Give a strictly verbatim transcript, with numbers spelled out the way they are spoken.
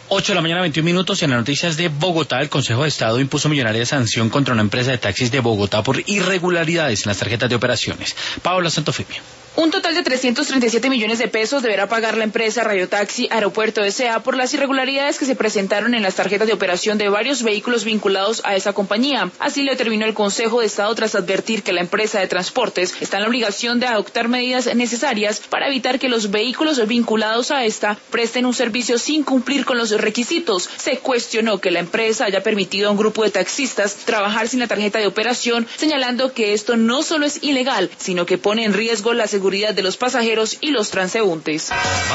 ocho de la mañana, veintiún minutos, y en las noticias de Bogotá, el Consejo de Estado impuso millonaria sanción contra una empresa de taxis de Bogotá por irregularidades en las tarjetas de operaciones. Paola Santofimio. Un total de trescientos treinta y siete millones de pesos deberá pagar la empresa Radiotaxi Aeropuerto S A por las irregularidades que se presentaron en las tarjetas de operación de varios vehículos vinculados a esa compañía. Así lo determinó el Consejo de Estado tras advertir que la empresa de transportes está en la obligación de adoptar medidas necesarias para evitar que los vehículos vinculados a esta presten un servicio sin cumplir con los requisitos. Se cuestionó que la empresa haya permitido a un grupo de taxistas trabajar sin la tarjeta de operación, señalando que esto no solo es ilegal, sino que pone en riesgo la seguridad de los pasajeros y los transeúntes.